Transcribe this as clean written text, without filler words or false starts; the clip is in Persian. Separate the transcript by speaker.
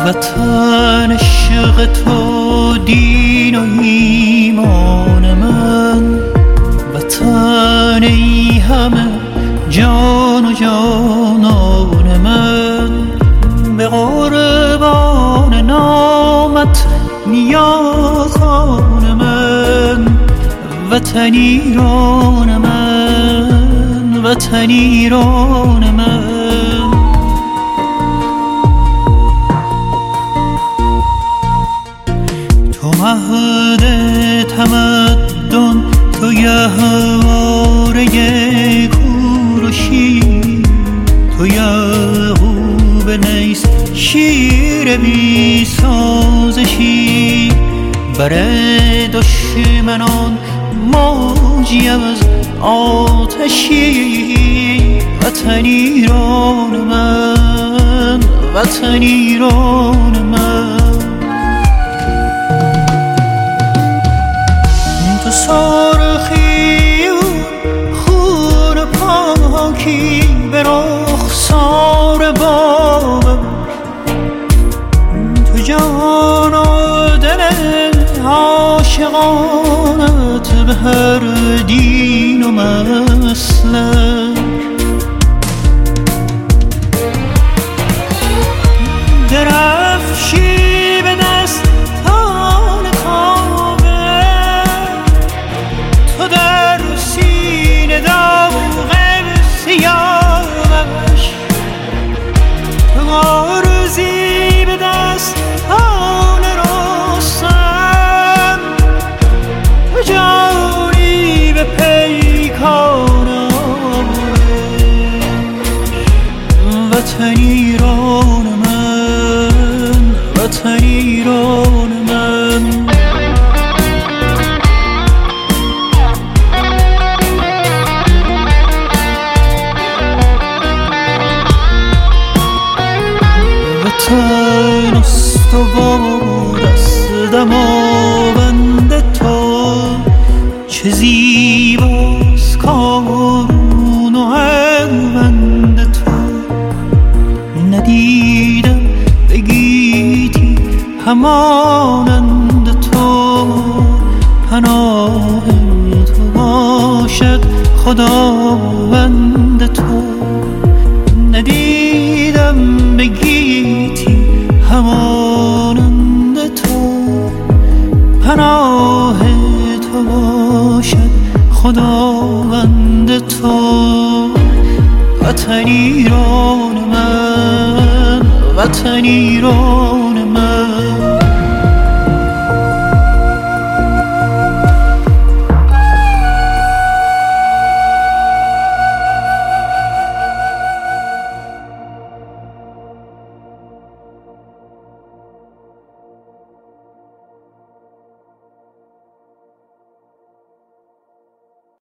Speaker 1: وطن عشق تو دین و ایمان من، وطن ای همه جان و جانان من. به قربان نامت نیاکان من، وطن ایران من، وطن ایران من. تو مهد تمدن، تو گهواره کوروشی، تو یعقوب نیست شیر بی سازشی. بر دشمنان موجی از آتشی، وطن ایران من، وطن ایران من. تو سرخی و خون پاکی به رخسار بابم، تو جان و دل عاشقانت به هر دین و مسلک. درفشی به دستان کامه، تو در سینه داغ سیاوش. تو غارزی به دستان رستم، تو جانی به پیکان آرش. وطن ایران من، وطن ایران من. وطن استوار است دماوند تو، چه زیباست کارون و هنوند تو. ندیدم بگیتی همانند تو، پناه تو باشد خداوند تو. ندیدم بگیتی همانند تو، پناه تو باشد خداوند تو. وطن ایران من، وطن ایران